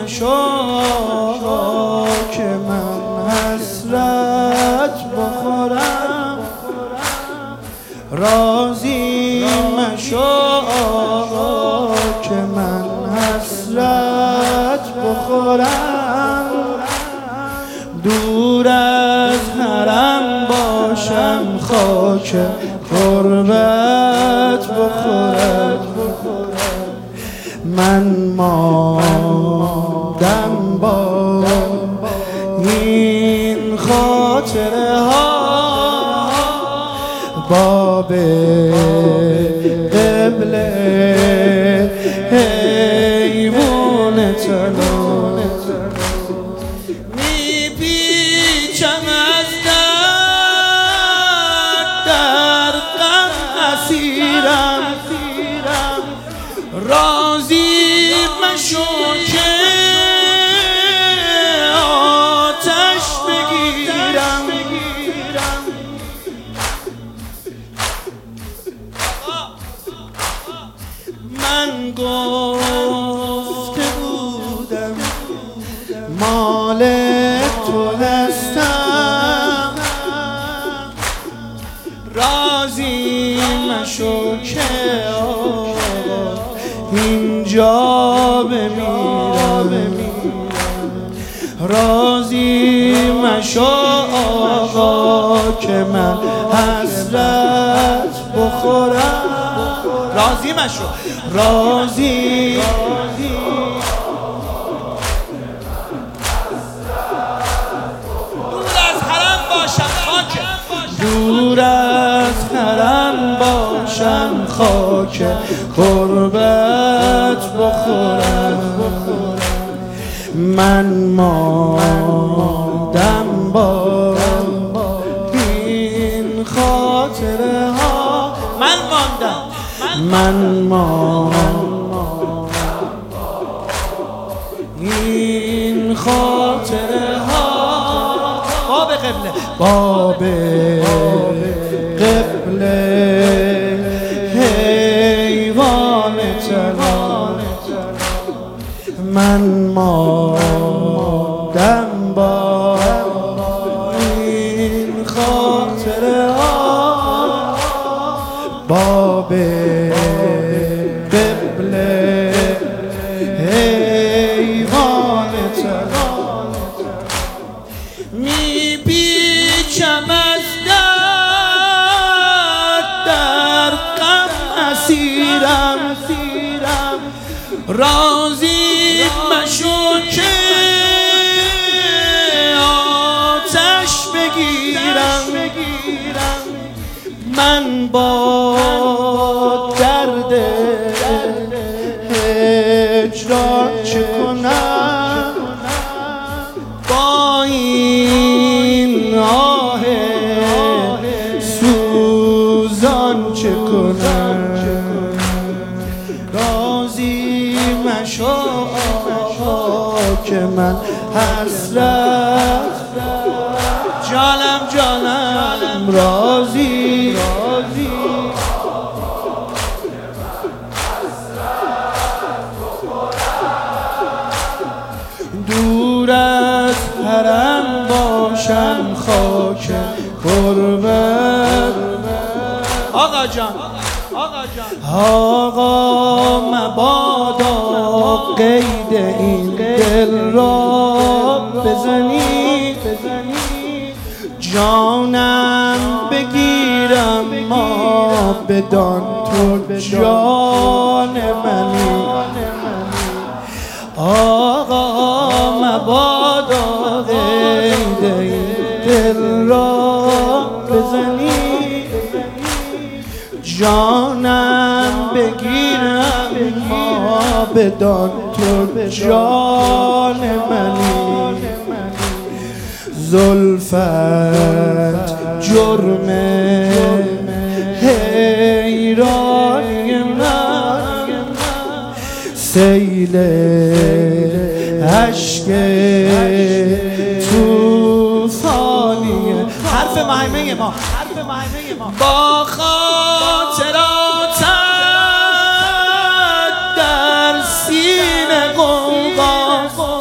مشو که من حسرت بخورم، راضی مشو که من حسرت بخورم، دور از حرم باشم خاک غربت بخورم. من ماندم با این خاطره ها، باب قبله حیوان تنو میپیچم از در غم اسیرم، راضی مشو که آتش بگیرم. من گفته بودم مال تو هستم، راضی مشو که اینجا بمیرم، راضی مشو آقا که من حسرت بخورم، راضی مشو، راضی دور از حرم باشم خاک غربت بخورم. من ماندم با این خاطره ها، من ماندم این خاطره ها، باب قبله، باب قبله حیوان تنان. من ماندم با این خاطره ها، باب قبله حیوان تنان. میپیچم از در غم اسیرم، راضی مشو که آتش بگیرم. من با درد هجران چه کنم، با این آه سوزان چه کنم. راضی مشو که من حسرت جانم راضی دور از حرم باشم خاک غربت. آقا جان آقا مبادا قید این دل را بزنی، جانم بگیرم ما بدان تو جان منی. آقا مبادا قید این دل را بزنی، جانم بگیرم ما بدان تو جان منی. زلفت جرم حیرانی من، سیل عشق توفانی حرف مهمه ما با خاطراتت در سینه غوغا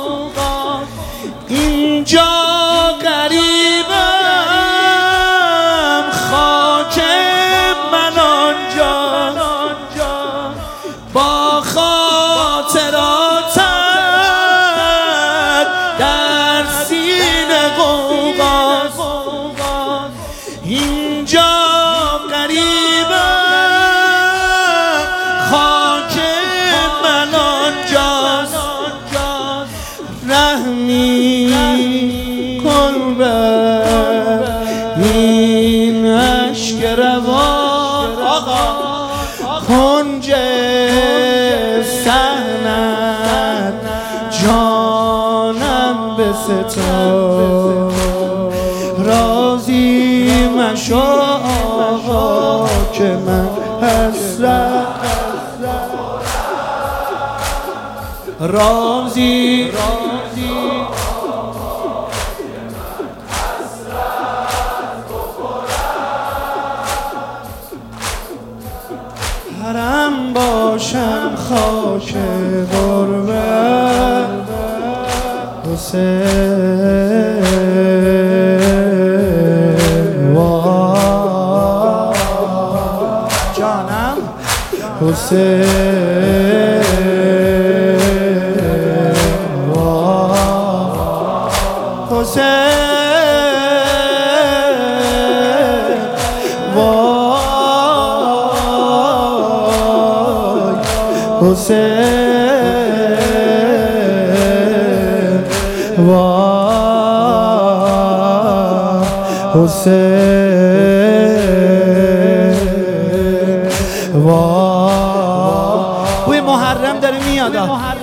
صحنت جانم به ستار. راضی مشو آقا که من حسرت راضی حرم باشم خاک غربت حسین جانم حسین حسین بوی محرم داره میاد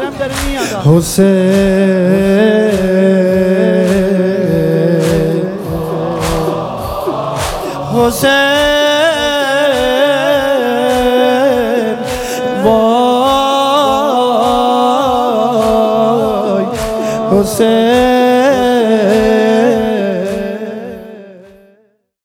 حسین وای حسین